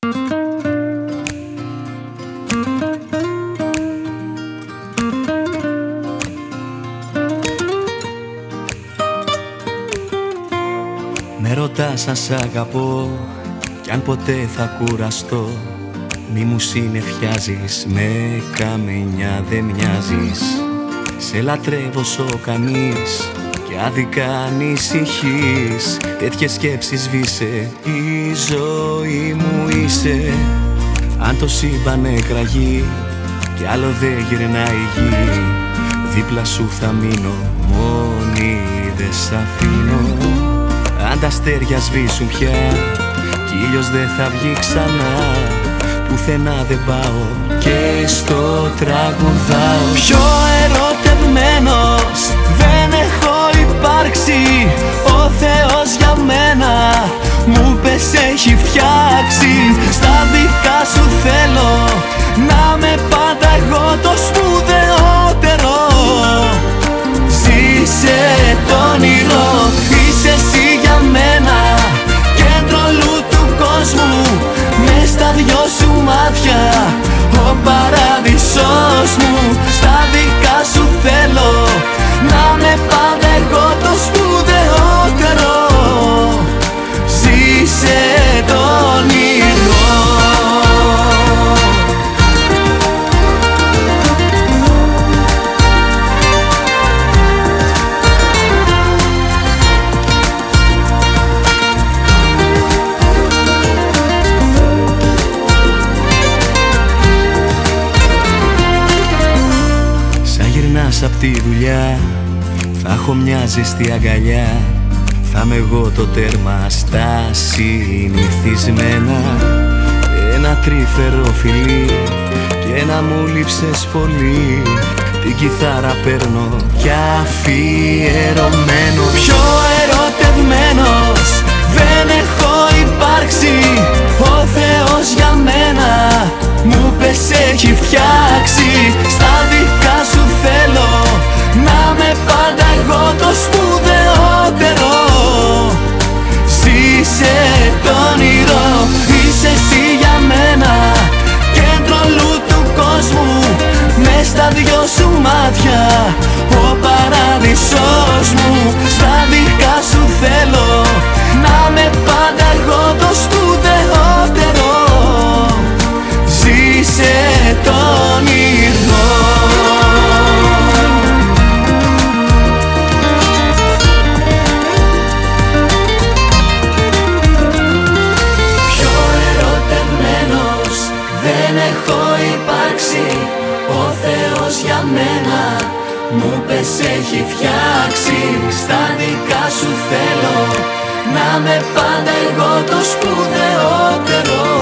Με ρωτάς αν σ' αγαπώ κι αν ποτέ θα κουραστώ. Μη μου συννεφιάζεις, με καμενιά δεν μοιάζεις. Σε λατρεύω σω κανείς και άδικα ανησυχείς. Τέτοιες σκέψεις σβήσε, η ζωή μου είσαι. Αν το σύμπαν εκραγεί κι άλλο δεν γυρνάει η γη, δίπλα σου θα μείνω, μόνη δεν σ' αφήνω. Αν τα αστέρια σβήσουν πια κι ήλιος δεν θα βγει ξανά, πουθενά δεν πάω και στο τραγουδάω. Πιο ερωτευμένος δεν έχω υπάρξει. Ο Θεός για μένα μου πες έχει φτιάξει. Στα δικά σου θέλω να με πάντα εγώ το σπουδαιότερο. Ζήσε το όνειρο, είσαι εσύ για μένα, κέντρο όλου του κόσμου. Μες στα δυο σου μάτια ο παράδεισος μου. Στα δικά σου θέλω να με πάντα εγώ το σπουδαιότερο. Ζήσε το όνειρο. Απ' τη δουλειά θα έχω μια ζεστή αγκαλιά. Θα είμαι εγώ το τέρμα στα συνηθισμένα. Ένα τρυφερό φιλί και να μου λείψες πολύ. Την κιθάρα παίρνω κι αφιερωμένο. Πιο ερωτευμένος δεν έχω υπάρξει. Ο Θεός για μένα μου πες έχει φτιάξει. Στα δικά σου θέλω να με πάντα εγώ το σπουδαιότερο. Ζήσε το όνειρο, είσαι εσύ για μένα, κέντρο όλου του κόσμου. Μες στα δυο σου μάτια ο παράδεισος μου. Στα δικά σου θέλω να με πάντα εγώ το σπουδαιότερο. Ζήσε το όνειρο. Πιο ερωτευμένος δεν έχω υπάρξει. Ο Θεός για μένα μου πες έχει φτιάξει. Στα δικά σου θέλω να με πάντα εγώ το σπουδαιότερο.